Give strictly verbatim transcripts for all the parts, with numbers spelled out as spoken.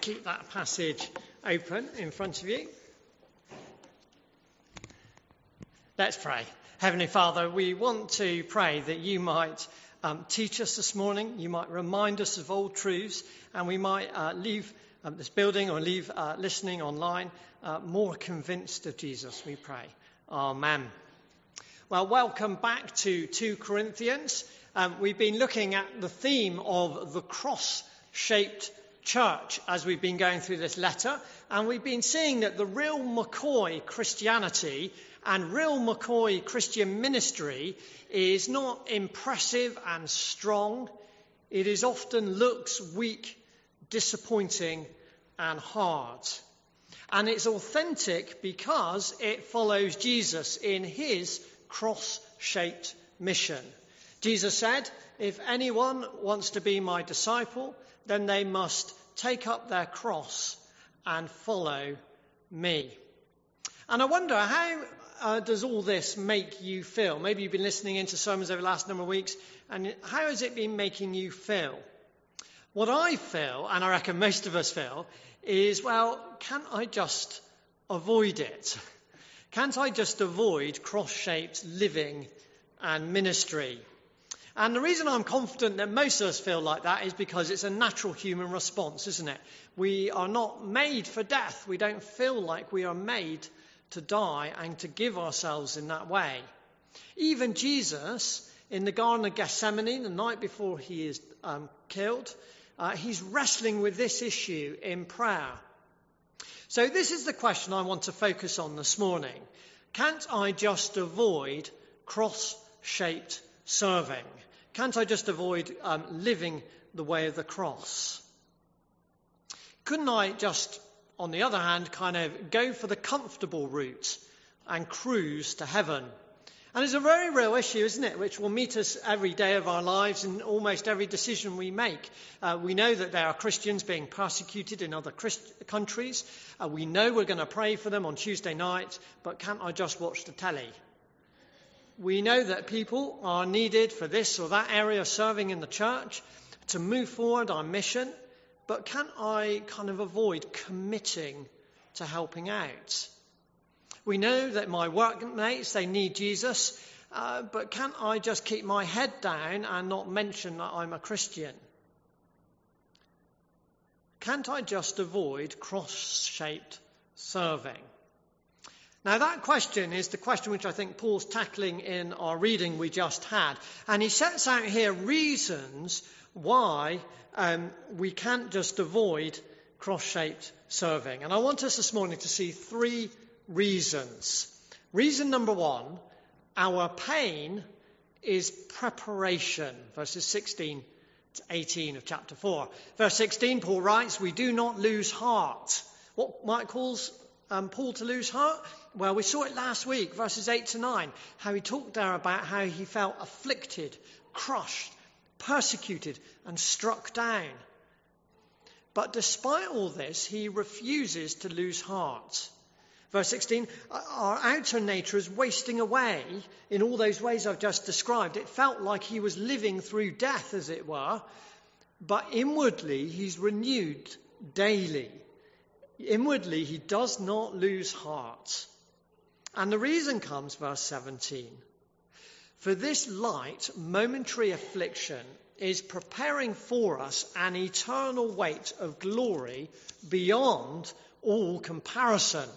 keep that passage open in front of you. Let's pray. Heavenly Father, we want to pray that you might um, teach us this morning, you might remind us of old truths, and we might uh, leave um, this building or leave uh, listening online uh, more convinced of Jesus, we pray. Amen. Well, welcome back to two Corinthians. Um, we've been looking at the theme of the cross-shaped church as we've been going through this letter, and we've been seeing that the real McCoy Christianity and real McCoy Christian ministry is not impressive and strong. It is often looks weak, disappointing and hard. And it's authentic because it follows Jesus in his cross-shaped mission. Jesus said, if anyone wants to be my disciple, then they must take up their cross and follow me. And I wonder, how uh, does all this make you feel? Maybe you've been listening into sermons over the last number of weeks, and how has it been making you feel? What I feel, and I reckon most of us feel, is, well, can't I just avoid it? Can't I just avoid cross-shaped living and ministry? And the reason I'm confident that most of us feel like that is because it's a natural human response, isn't it? We are not made for death. We don't feel like we are made to die and to give ourselves in that way. Even Jesus, in the Garden of Gethsemane, the night before he is um, killed, uh, he's wrestling with this issue in prayer. So this is the question I want to focus on this morning. Can't I just avoid cross-shaped serving? Can't I just avoid um, living the way of the cross? Couldn't I just, on the other hand, kind of go for the comfortable route and cruise to heaven? And it's a very real issue, isn't it, which will meet us every day of our lives in almost every decision we make. Uh, we know that there are Christians being persecuted in other Christ- countries. Uh, we know we're going to pray for them on Tuesday night, but can't I just watch the telly? We know that people are needed for this or that area of serving in the church to move forward our mission, but can't I kind of avoid committing to helping out? We know that my workmates, they need Jesus, uh, but can't I just keep my head down and not mention that I'm a Christian? Can't I just avoid cross-shaped serving? Now that question is the question which I think Paul's tackling in our reading we just had. And he sets out here reasons why um, we can't just avoid cross-shaped serving. And I want us this morning to see three reasons. Reason number one, our pain is preparation. Verses sixteen to eighteen of chapter four. Verse sixteen, Paul writes, we do not lose heart. What might cause um, Paul to lose heart? Well, we saw it last week, verses eight to nine, how he talked there about how he felt afflicted, crushed, persecuted, and struck down. But despite all this, he refuses to lose heart. Verse sixteen, our outer nature is wasting away in all those ways I've just described. It felt like he was living through death, as it were, but inwardly he's renewed daily. Inwardly, he does not lose heart. And the reason comes, verse seventeen. For this light, momentary affliction is preparing for us an eternal weight of glory beyond all comparison.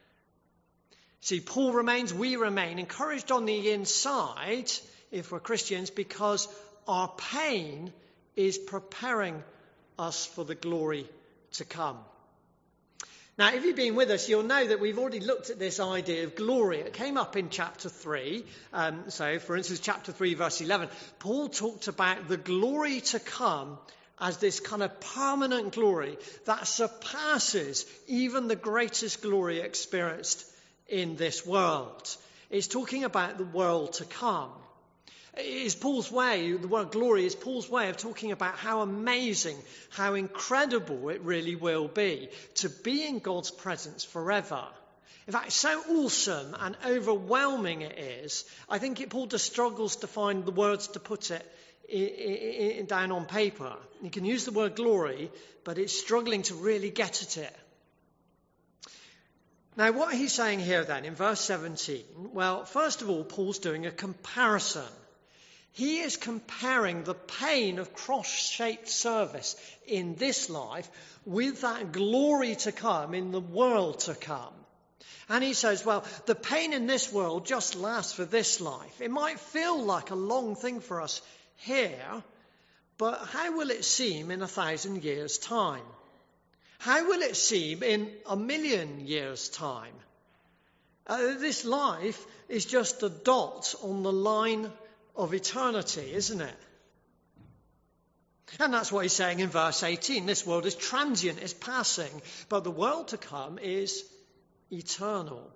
See, Paul remains, we remain encouraged on the inside, if we're Christians, because our pain is preparing us for the glory to come. Now, if you've been with us, you'll know that we've already looked at this idea of glory. It came up in chapter three. Um, so, for instance, chapter three, verse eleven, Paul talked about the glory to come as this kind of permanent glory that surpasses even the greatest glory experienced in this world. It's talking about the world to come. It is Paul's way, the word glory is Paul's way of talking about how amazing, how incredible it really will be to be in God's presence forever. In fact, so awesome and overwhelming it is, I think it, Paul just struggles to find the words to put it i- i- down on paper. He can use the word glory, but it's struggling to really get at it. Now, what he's saying here then in verse seventeen, well, first of all, Paul's doing a comparison. He is comparing the pain of cross-shaped service in this life with that glory to come in the world to come. And he says, well, the pain in this world just lasts for this life. It might feel like a long thing for us here, but how will it seem in a thousand years' time? How will it seem in a million years' time? Uh, this life is just a dot on the line of eternity, isn't it? And that's what he's saying in verse eighteen. This world is transient, it's passing, but the world to come is eternal.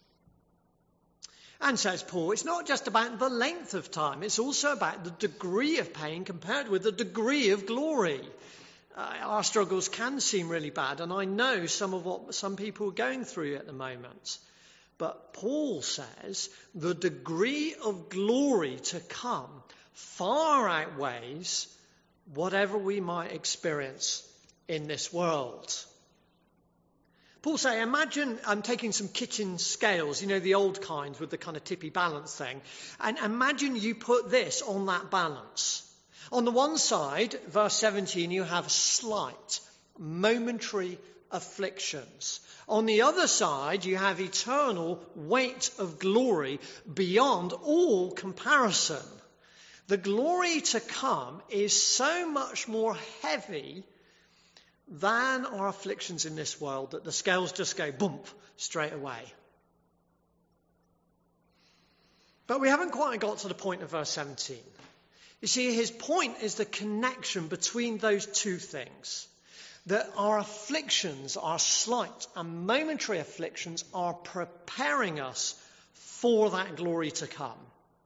And says Paul, it's not just about the length of time, it's also about the degree of pain compared with the degree of glory. Uh, our struggles can seem really bad, and I know some of what some people are going through at the moment. But Paul says the degree of glory to come far outweighs whatever we might experience in this world. Paul say, imagine I'm taking some kitchen scales, you know, the old kinds with the kind of tippy balance thing, and imagine you put this on that balance. On the one side, verse seventeen, you have slight, momentary afflictions. On the other side, you have eternal weight of glory beyond all comparison. The glory to come is so much more heavy than our afflictions in this world that the scales just go bump straight away. But we haven't quite got to the point of verse seventeen. You see, his point is the connection between those two things. That our afflictions, our slight and momentary afflictions, are preparing us for that glory to come.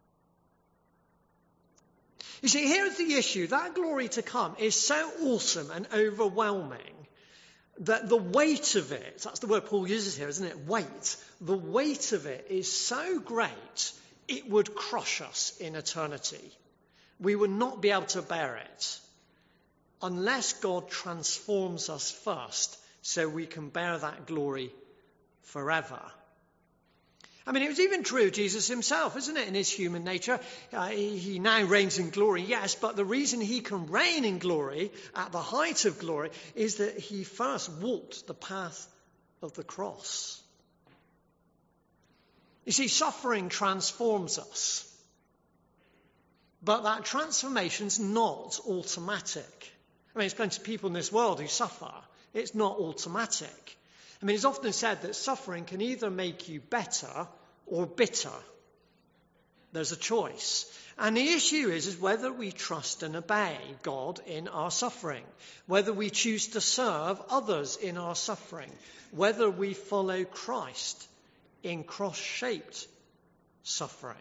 You see, here's the issue. That glory to come is so awesome and overwhelming that the weight of it, that's the word Paul uses here, isn't it? Weight. The weight of it is so great, it would crush us in eternity. We would not be able to bear it unless God transforms us first so we can bear that glory forever. I mean, it was even true of Jesus himself, isn't it, in his human nature? Uh, he, he now reigns in glory, yes, but the reason he can reign in glory, at the height of glory, is that he first walked the path of the cross. You see, suffering transforms us, but that transformation's not automatic. I mean, there's plenty of people in this world who suffer. It's not automatic. I mean, it's often said that suffering can either make you better or bitter. There's a choice. And the issue is, is whether we trust and obey God in our suffering, whether we choose to serve others in our suffering, whether we follow Christ in cross-shaped suffering.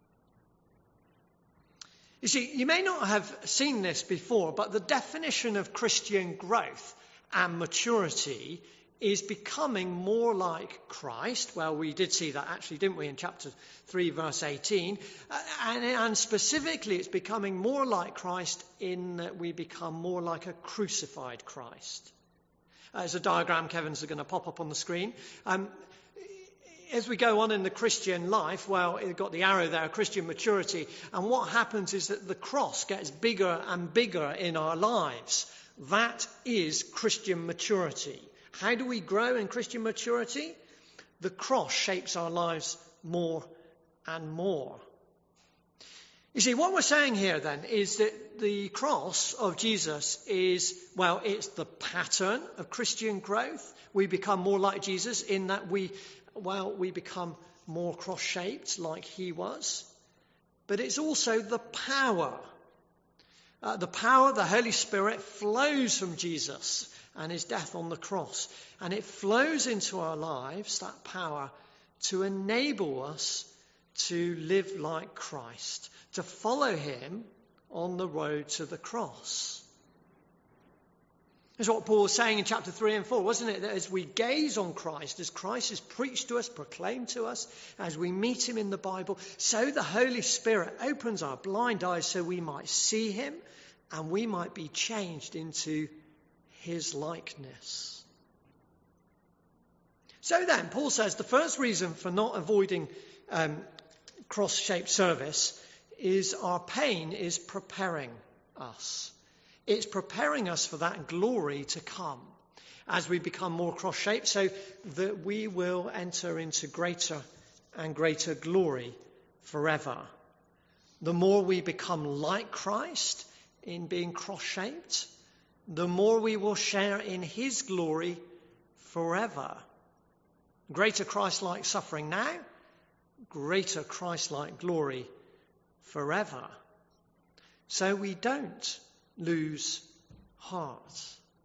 You see, you may not have seen this before, but the definition of Christian growth and maturity is becoming more like Christ. Well, we did see that actually, didn't we, in chapter three, verse eighteen. Uh, and, and specifically, it's becoming more like Christ in that we become more like a crucified Christ. Uh, there's a diagram, Kevin's going to pop up on the screen. Um, As we go on in the Christian life, well, you've got the arrow there, Christian maturity, and what happens is that the cross gets bigger and bigger in our lives. That is Christian maturity. How do we grow in Christian maturity? The cross shapes our lives more and more. You see, what we're saying here then is that the cross of Jesus is, well, it's the pattern of Christian growth. We become more like Jesus in that we Well, we become more cross-shaped like he was. But it's also the power. Uh, the power of the Holy Spirit flows from Jesus and his death on the cross. And it flows into our lives, that power, to enable us to live like Christ, to follow him on the road to the cross. That's what Paul was saying in chapter three and four, wasn't it? That as we gaze on Christ, as Christ is preached to us, proclaimed to us, as we meet him in the Bible, so the Holy Spirit opens our blind eyes so we might see him and we might be changed into his likeness. So then, Paul says the first reason for not avoiding um, cross-shaped service is our pain is preparing us. It's preparing us for that glory to come as we become more cross-shaped so that we will enter into greater and greater glory forever. The more we become like Christ in being cross-shaped, the more we will share in his glory forever. Greater Christ-like suffering now, greater Christ-like glory forever. So we don't lose heart.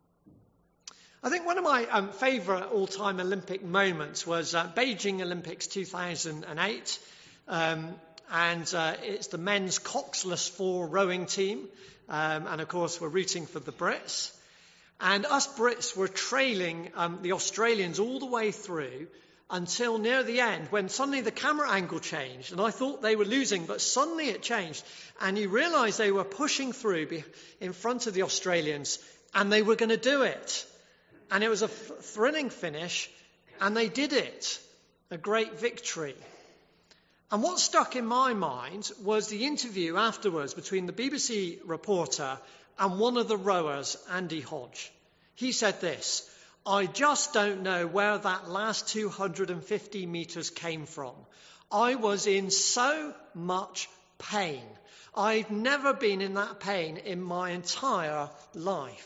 I think one of my um, favourite all-time Olympic moments was uh, Beijing Olympics two thousand eight, um, and uh, it's the men's coxless four rowing team, um, and of course we're rooting for the Brits. And us Brits were trailing um, the Australians all the way through until near the end, when suddenly the camera angle changed, and I thought they were losing, but suddenly it changed, and you realise they were pushing through in front of the Australians, and they were going to do it. And it was a f- thrilling finish, and they did it. A great victory. And what stuck in my mind was the interview afterwards between the B B C reporter and one of the rowers, Andy Hodge. He said this: "I just don't know where that last two hundred fifty metres came from. I was in so much pain. I've never been in that pain in my entire life."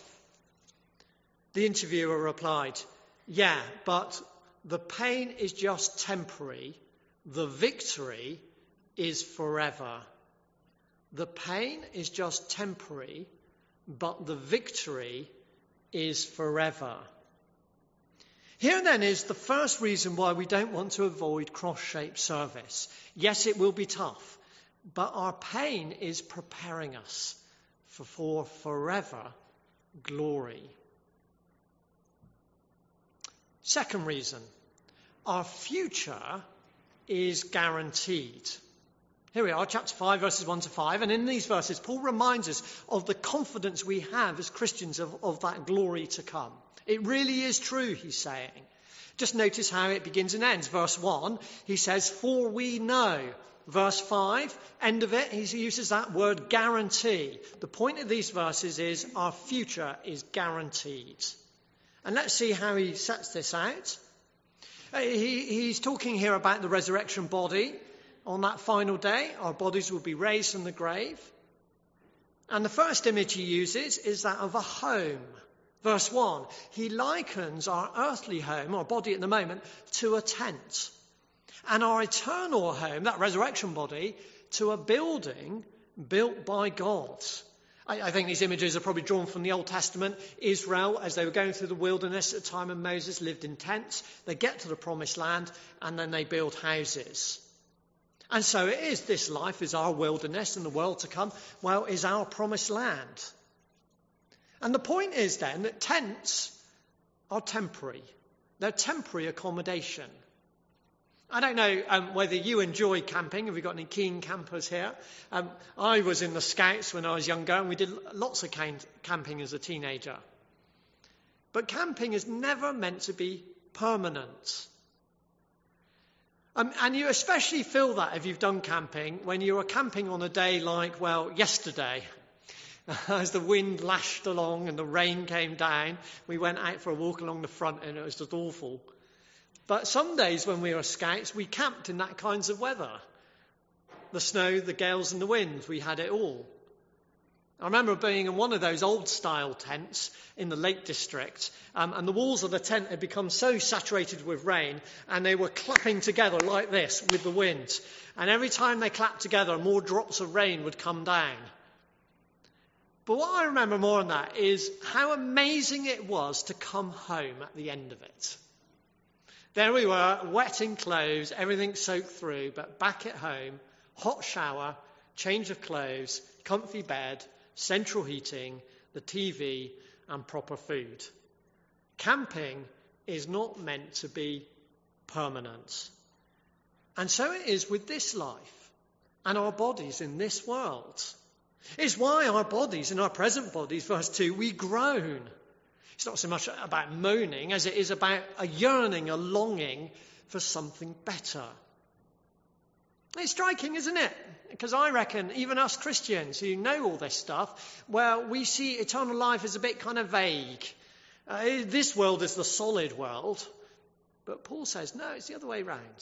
The interviewer replied, "Yeah, but the pain is just temporary. The victory is forever." The pain is just temporary, but the victory is forever. Here then is the first reason why we don't want to avoid cross-shaped service. Yes, it will be tough, but our pain is preparing us for, for forever glory. Second reason, our future is guaranteed. Here we are, chapter five, verses one to five, and in these verses, Paul reminds us of the confidence we have as Christians of, of that glory to come. It really is true, he's saying. Just notice how it begins and ends. Verse one, he says, "For we know." Verse five, end of it, he uses that word guarantee. The point of these verses is our future is guaranteed. And let's see how he sets this out. He, he's talking here about the resurrection body. On that final day, our bodies will be raised from the grave. And the first image he uses is that of a home. Verse one, he likens our earthly home, our body at the moment, to a tent. And our eternal home, that resurrection body, to a building built by God. I, I think these images are probably drawn from the Old Testament. Israel, as they were going through the wilderness at the time of Moses, lived in tents. They get to the promised land and then they build houses. And so it is, this life is our wilderness, and the world to come, well, is our promised land. And the point is then that tents are temporary. They're temporary accommodation. I don't know um, whether you enjoy camping. Have we got any keen campers here? Um, I was in the Scouts when I was younger, and we did lots of camp- camping as a teenager. But camping is never meant to be permanent. Um, and you especially feel that if you've done camping, when you were camping on a day like, well, yesterday. As the wind lashed along and the rain came down, we went out for a walk along the front and it was just awful. But some days when we were Scouts, we camped in that kinds of weather. The snow, the gales and the winds, we had it all. I remember being in one of those old-style tents in the Lake District, um, and the walls of the tent had become so saturated with rain, and they were clapping together like this with the wind. And every time they clapped together, more drops of rain would come down. But what I remember more than that is how amazing it was to come home at the end of it. There we were, wet in clothes, everything soaked through, but back at home, hot shower, change of clothes, comfy bed, central heating, the T V, and proper food. Camping is not meant to be permanent. And so it is with this life and our bodies in this world. It's why our bodies, in our present bodies, verse two, we groan. It's not so much about moaning as it is about a yearning, a longing for something better. It's striking, isn't it? Because I reckon even us Christians who know all this stuff, well, we see eternal life as a bit kind of vague. Uh, this world is the solid world. But Paul says, no, it's the other way around.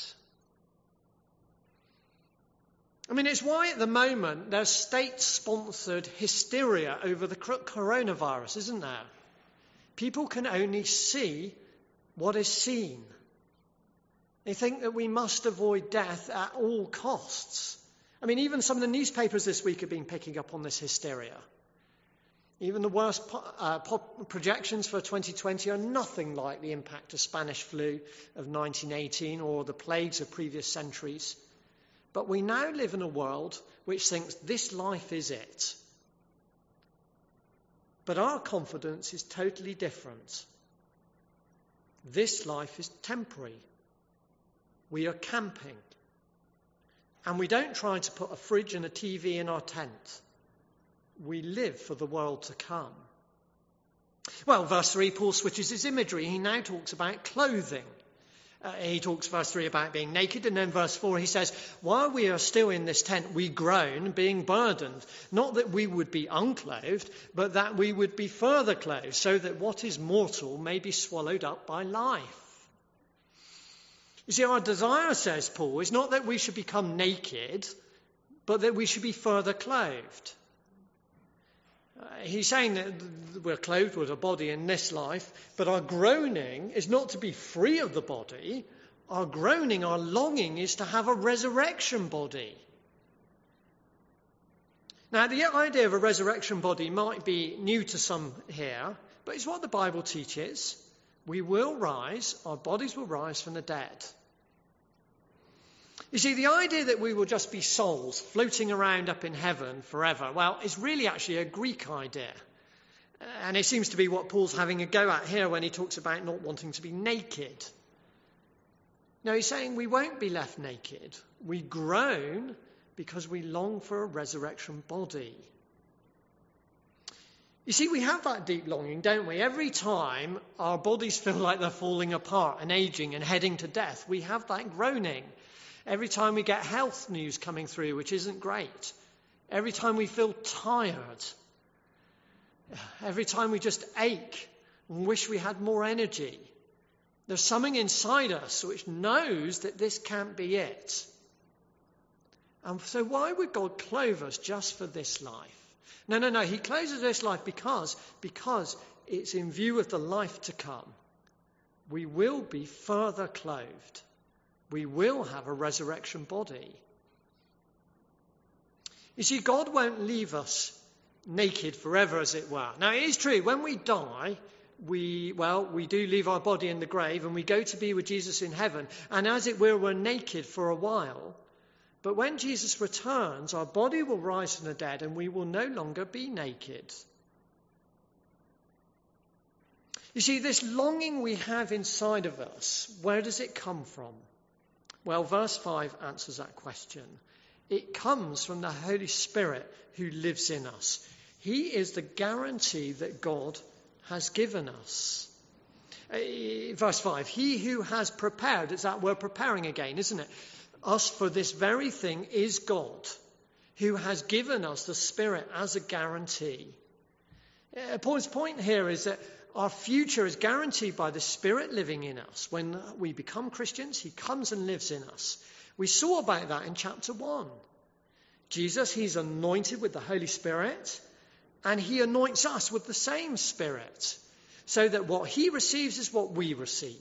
I mean, it's why at the moment there's state-sponsored hysteria over the coronavirus, isn't there? People can only see what is seen. They think that we must avoid death at all costs. I mean, even some of the newspapers this week have been picking up on this hysteria. Even the worst uh, projections for twenty twenty are nothing like the impact of Spanish flu of nineteen eighteen or the plagues of previous centuries. But we now live in a world which thinks this life is it. But our confidence is totally different. This life is temporary. We are camping. And we don't try to put a fridge and a T V in our tent. We live for the world to come. Well, verse three, Paul switches his imagery. He now talks about clothing. Uh, he talks, verse three, about being naked. And then verse four, he says, while we are still in this tent, we groan, being burdened. Not that we would be unclothed, but that we would be further clothed, so that what is mortal may be swallowed up by life. You see, our desire, says Paul, is not that we should become naked, but that we should be further clothed. Uh, he's saying that we're clothed with a body in this life, but our groaning is not to be free of the body. Our groaning, our longing is to have a resurrection body. Now, the idea of a resurrection body might be new to some here, but it's what the Bible teaches. We will rise, our bodies will rise from the dead. You see, the idea that we will just be souls floating around up in heaven forever, well, is really actually a Greek idea. And it seems to be what Paul's having a go at here when he talks about not wanting to be naked. No, he's saying we won't be left naked. We groan because we long for a resurrection body. You see, we have that deep longing, don't we? Every time our bodies feel like they're falling apart and aging and heading to death, we have that groaning. Every time we get health news coming through, which isn't great. Every time we feel tired. Every time we just ache and wish we had more energy. There's something inside us which knows that this can't be it. And so why would God clothe us just for this life? No, no, no. He closes this life because, because it's in view of the life to come. We will be further clothed. We will have a resurrection body. You see, God won't leave us naked forever, as it were. Now, it is true, when we die, we, well, we do leave our body in the grave and we go to be with Jesus in heaven. And as it were, we're naked for a while. But when Jesus returns, our body will rise from the dead and we will no longer be naked. You see, this longing we have inside of us, where does it come from? Well, verse five answers that question. It comes from the Holy Spirit who lives in us. He is the guarantee that God has given us. Uh, verse five, he who has prepared, it's that word preparing again, isn't it? Us for this very thing is God, who has given us the Spirit as a guarantee. Uh, Paul's point here is that our future is guaranteed by the Spirit living in us. When we become Christians, he comes and lives in us. We saw about that in chapter one. Jesus, he's anointed with the Holy Spirit, and he anoints us with the same Spirit, so that what he receives is what we receive.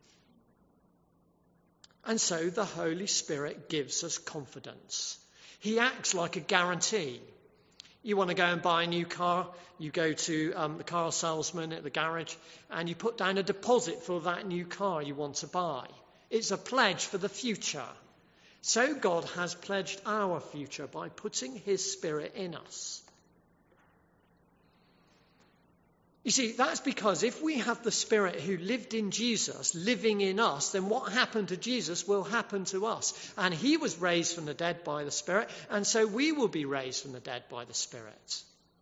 And so the Holy Spirit gives us confidence. He acts like a guarantee. You want to go and buy a new car, you go to um, the car salesman at the garage, and you put down a deposit for that new car you want to buy. It's a pledge for the future. So God has pledged our future by putting his Spirit in us. You see, that's because if we have the Spirit who lived in Jesus living in us, then what happened to Jesus will happen to us. And he was raised from the dead by the Spirit, and so we will be raised from the dead by the Spirit.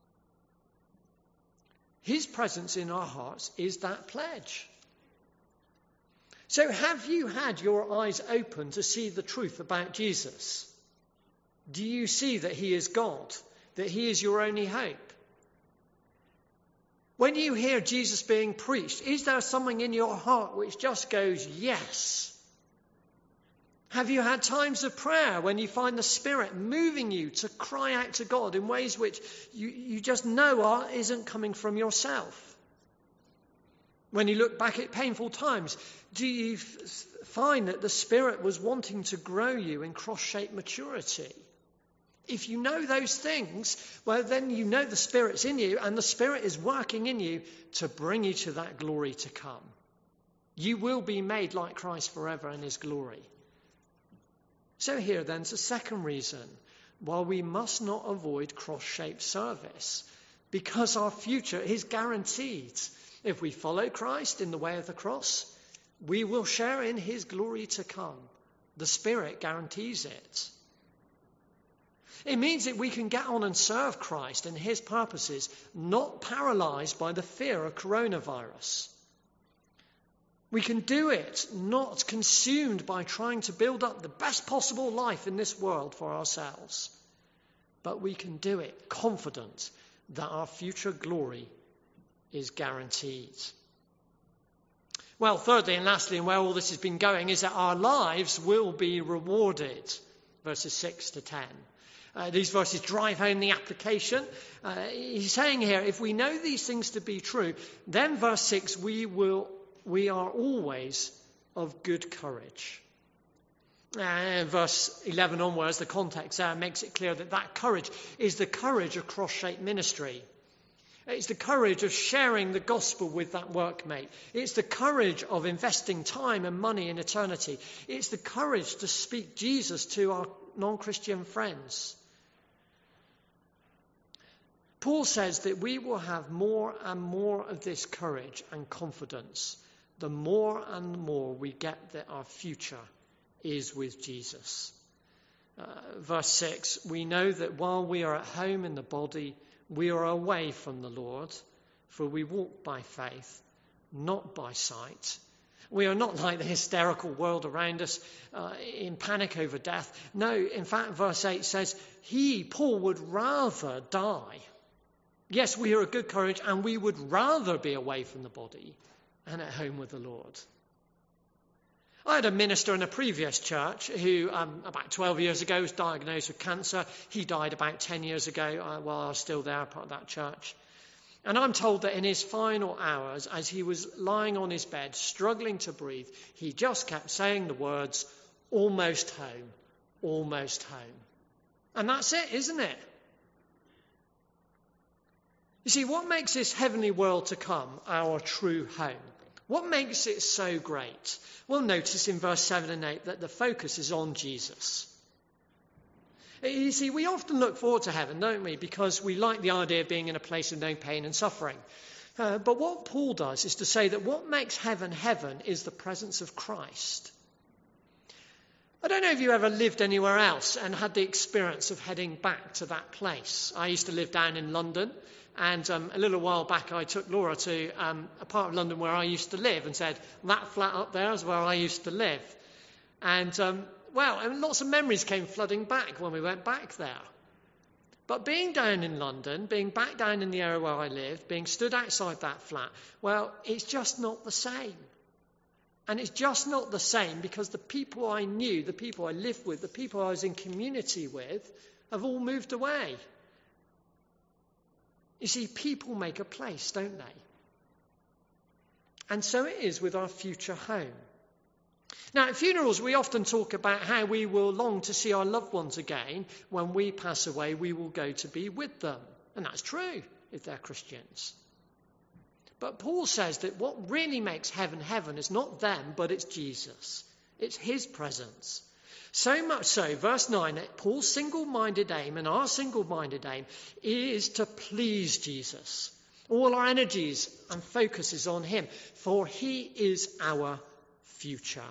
His presence in our hearts is that pledge. So have you had your eyes open to see the truth about Jesus? Do you see that he is God, that he is your only hope? When you hear Jesus being preached, is there something in your heart which just goes, yes? Have you had times of prayer when you find the Spirit moving you to cry out to God in ways which you, you just know are, isn't coming from yourself? When you look back at painful times, do you f- find that the Spirit was wanting to grow you in cross-shaped maturity? If you know those things, well, then you know the Spirit's in you, and the Spirit is working in you to bring you to that glory to come. You will be made like Christ forever in his glory. So here then is a second reason why we must not avoid cross-shaped service, because our future is guaranteed. If we follow Christ in the way of the cross, we will share in his glory to come. The Spirit guarantees it. It means that we can get on and serve Christ and his purposes, not paralyzed by the fear of coronavirus. We can do it not consumed by trying to build up the best possible life in this world for ourselves, but we can do it confident that our future glory is guaranteed. Well, thirdly and lastly, and where all this has been going, is that our lives will be rewarded. Verses six to ten. Uh, these verses drive home the application. Uh, he's saying here, if we know these things to be true, then verse six, we will, we are always of good courage. Uh, verse eleven onwards, the context there makes it clear that that courage is the courage of cross-shaped ministry. It's the courage of sharing the gospel with that workmate. It's the courage of investing time and money in eternity. It's the courage to speak Jesus to our non-Christian friends. Paul says that we will have more and more of this courage and confidence the more and more we get that our future is with Jesus. Uh, verse six, we know that while we are at home in the body, we are away from the Lord, for we walk by faith, not by sight. We are not like the hysterical world around us uh, in panic over death. No, in fact, verse eight says, he, Paul, would rather die. Yes, we are of good courage, and we would rather be away from the body and at home with the Lord. I had a minister in a previous church who, um, about twelve years ago, was diagnosed with cancer. He died about ten years ago uh, while I was still there, part of that church. And I'm told that in his final hours, as he was lying on his bed, struggling to breathe, he just kept saying the words, almost home, almost home. And that's it, isn't it? You see, what makes this heavenly world to come our true home? What makes it so great? Well, notice in verse seven and eight that the focus is on Jesus. You see, we often look forward to heaven, don't we? Because we like the idea of being in a place of no pain and suffering. Uh, but what Paul does is to say that what makes heaven heaven is the presence of Christ. I don't know if you ever lived anywhere else and had the experience of heading back to that place. I used to live down in London. And um, a little while back, I took Laura to um, a part of London where I used to live and said, that flat up there is where I used to live. And, um, well, and lots of memories came flooding back when we went back there. But being down in London, being back down in the area where I lived, being stood outside that flat, well, it's just not the same. And it's just not the same because the people I knew, the people I lived with, the people I was in community with, have all moved away. You see, people make a place, don't they? And so it is with our future home. Now, at funerals, we often talk about how we will long to see our loved ones again. When we pass away, we will go to be with them. And that's true if they're Christians. But Paul says that what really makes heaven heaven is not them, but it's Jesus. It's his presence. So much so, verse nine, that Paul's single-minded aim and our single-minded aim is to please Jesus. All our energies and focus is on him, for he is our future.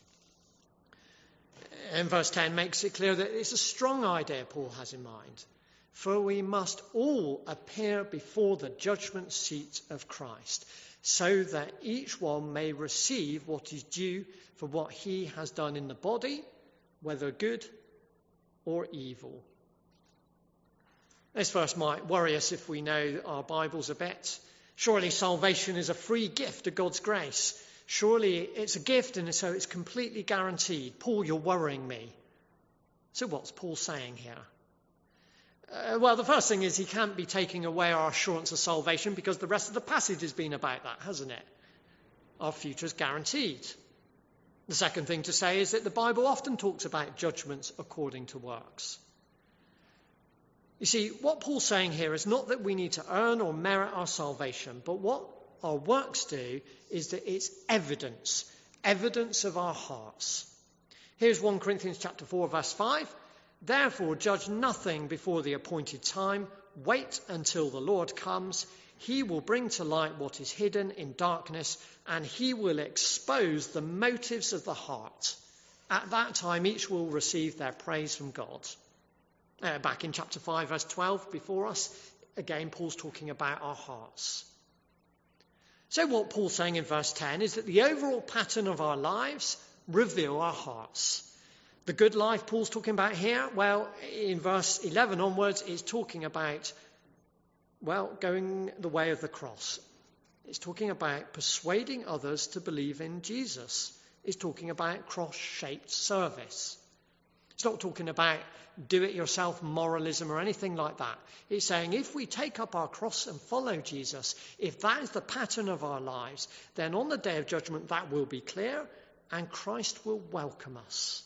And verse ten makes it clear that it's a strong idea Paul has in mind. For we must all appear before the judgment seat of Christ, so that each one may receive what is due for what he has done in the body, whether good or evil. This verse might worry us if we know our Bibles a bit. Surely salvation is a free gift of God's grace. Surely it's a gift and so it's completely guaranteed. Paul, you're worrying me. So what's Paul saying here? Uh, well, the first thing is he can't be taking away our assurance of salvation because the rest of the passage has been about that, hasn't it? Our future is guaranteed. The second thing to say is that the Bible often talks about judgments according to works. You see, what Paul's saying here is not that we need to earn or merit our salvation, but what our works do is that it's evidence, evidence of our hearts. Here's First Corinthians chapter four, verse five. Therefore, judge nothing before the appointed time. Wait until the Lord comes. He will bring to light what is hidden in darkness, and he will expose the motives of the heart. At that time, each will receive their praise from God. Uh, back in chapter five, verse twelve, before us, again, Paul's talking about our hearts. So what Paul's saying in verse ten is that the overall pattern of our lives reveal our hearts. The good life Paul's talking about here, well, in verse eleven onwards, is talking about, well, going the way of the cross. It's talking about persuading others to believe in Jesus. It's talking about cross-shaped service. It's not talking about do-it-yourself moralism or anything like that. It's saying if we take up our cross and follow Jesus, if that is the pattern of our lives, then on the day of judgment that will be clear and Christ will welcome us.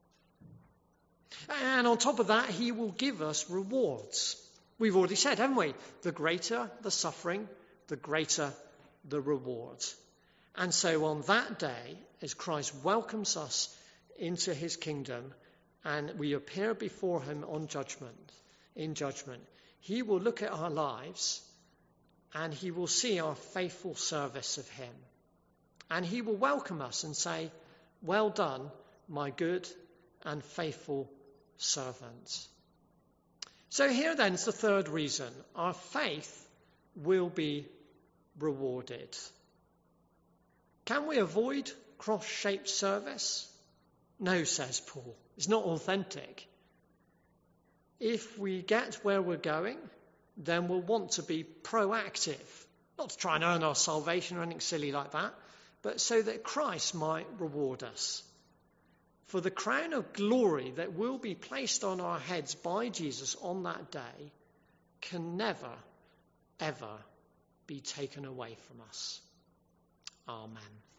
And on top of that, he will give us rewards. We've already said, haven't we? The greater the suffering, the greater the reward. And so on that day, as Christ welcomes us into his kingdom and we appear before him on judgment, in judgment, he will look at our lives and he will see our faithful service of him. And he will welcome us and say, well done, my good and faithful servant. So here then is the third reason. Our faith will be rewarded. Can we avoid cross-shaped service? No, says Paul. It's not authentic. If we get where we're going, then we'll want to be proactive. Not to try and earn our salvation or anything silly like that, but so that Christ might reward us. For the crown of glory that will be placed on our heads by Jesus on that day can never, ever be taken away from us. Amen.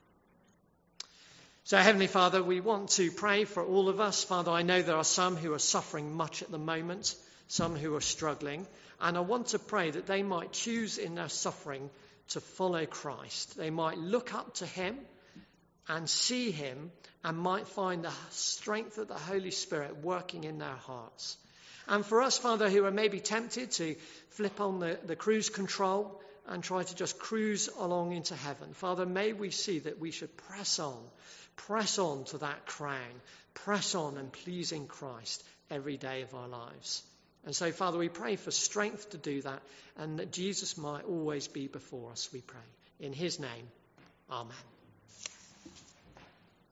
So, Heavenly Father, we want to pray for all of us. Father, I know there are some who are suffering much at the moment, some who are struggling, and I want to pray that they might choose in their suffering to follow Christ. They might look up to him and see him and might find the strength of the Holy Spirit working in their hearts. And for us, Father, who are maybe tempted to flip on the, the cruise control and try to just cruise along into heaven, Father, may we see that we should press on, press on to that crown, press on and pleasing Christ every day of our lives. And so, Father, we pray for strength to do that and that Jesus might always be before us, we pray. In his name, amen.